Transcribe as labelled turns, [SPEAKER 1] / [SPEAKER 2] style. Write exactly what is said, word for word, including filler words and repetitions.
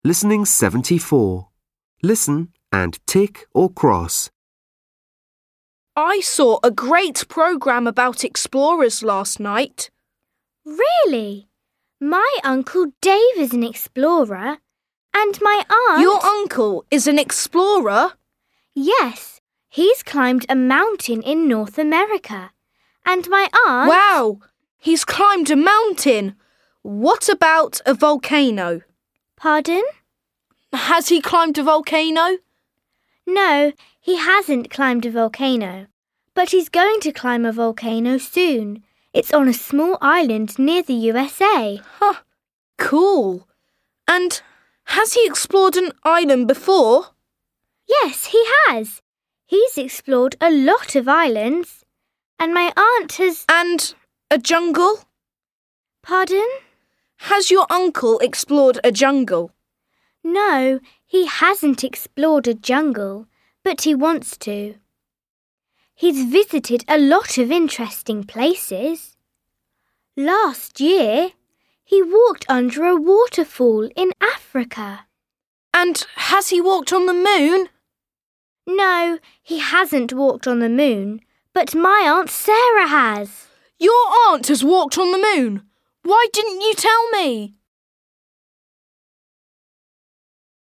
[SPEAKER 1] Listening seventy-four. Listen and tick or cross.
[SPEAKER 2] I saw a great programme about explorers last night.
[SPEAKER 3] Really? My Uncle Dave is an explorer, and my aunt...
[SPEAKER 2] Your uncle is an explorer?
[SPEAKER 3] Yes, he's climbed a mountain in North America. And my aunt...
[SPEAKER 2] Wow, he's climbed a mountain. What about a volcano?
[SPEAKER 3] Pardon?
[SPEAKER 2] Has he climbed a volcano?
[SPEAKER 3] No, he hasn't climbed a volcano, but he's going to climb a volcano soon. It's on a small island near the U S A.
[SPEAKER 2] Huh, cool. And has he explored an island before?
[SPEAKER 3] Yes, he has. He's explored a lot of islands. And my aunt has...
[SPEAKER 2] And a jungle?
[SPEAKER 3] Pardon?
[SPEAKER 2] Has your uncle explored a jungle?
[SPEAKER 3] No, he hasn't explored a jungle, but he wants to. He's visited a lot of interesting places. Last year, he walked under a waterfall in Africa.
[SPEAKER 2] And has he walked on the moon?
[SPEAKER 3] No, he hasn't walked on the moon, but my Aunt Sarah has.
[SPEAKER 2] Your aunt has walked on the moon? Why didn't you tell me?